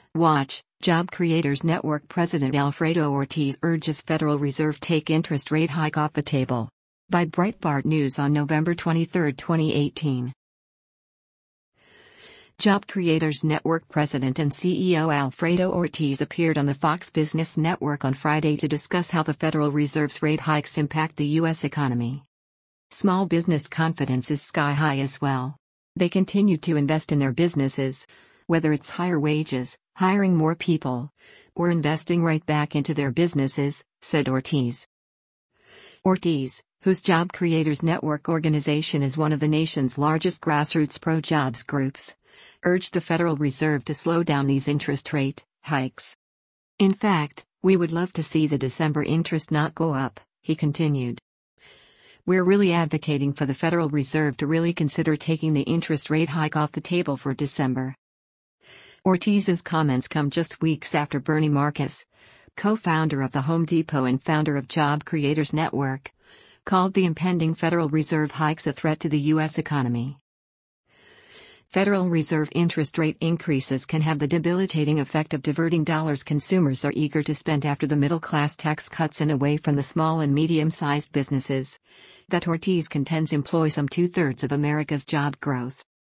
Watch, Job Creators Network President Alfredo Ortiz urges Federal Reserve take interest rate hike off the table. By Breitbart News on November 23, 2018. Job Creators Network President and CEO Alfredo Ortiz appeared on the Fox Business Network on Friday to discuss how the Federal Reserve's rate hikes impact the U.S. economy. Small business confidence is sky high as well. They continue to invest in their businesses, whether it's higher wages, hiring more people, or investing right back into their businesses, said Ortiz. Ortiz, whose Job Creators Network organization is one of the nation's largest grassroots pro-jobs groups, urged the Federal Reserve to slow down these interest rate hikes. In fact, we would love to see the December interest not go up, he continued. We're really advocating for the Federal Reserve to really consider taking the interest rate hike off the table for December. Ortiz's comments come just weeks after Bernie Marcus, co-founder of the Home Depot and founder of Job Creators Network, called the impending Federal Reserve hikes a threat to the U.S. economy. Federal Reserve interest rate increases can have the debilitating effect of diverting dollars consumers are eager to spend after the middle-class tax cuts and away from the small and medium-sized businesses that Ortiz contends employ some two-thirds of America's job growth.